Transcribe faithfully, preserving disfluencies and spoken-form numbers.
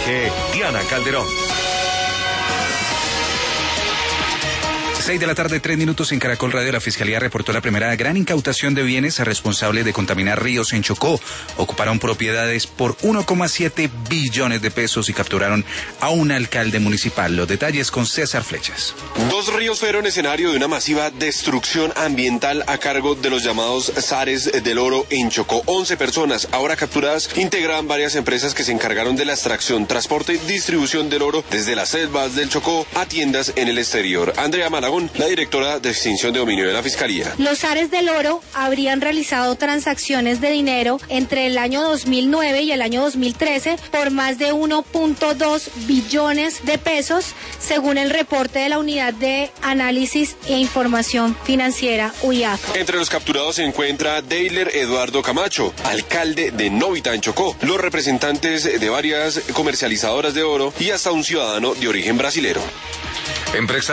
Dirige Diana Calderón. seis de la tarde, tres minutos en Caracol Radio. La Fiscalía reportó la primera gran incautación de bienes a responsables de contaminar ríos en Chocó. Ocuparon propiedades por uno coma siete billones de pesos y capturaron a un alcalde municipal. Los detalles con César Flechas. Dos ríos fueron escenario de una masiva destrucción ambiental a cargo de los llamados Zares del Oro en Chocó. once personas, ahora capturadas, integran varias empresas que se encargaron de la extracción, transporte y distribución del oro desde las selvas del Chocó a tiendas en el exterior. Andrea Malagón, la directora de extinción de dominio de la Fiscalía. Los Zares del Oro habrían realizado transacciones de dinero entre el año dos mil nueve y el año dos mil trece por más de uno punto dos billones de pesos, según el reporte de la Unidad de Análisis e Información Financiera U I A F. Entre los capturados se encuentra Deiler Eduardo Camacho, alcalde de Novita en Chocó, los representantes de varias comercializadoras de oro y hasta un ciudadano de origen brasilero. Empresa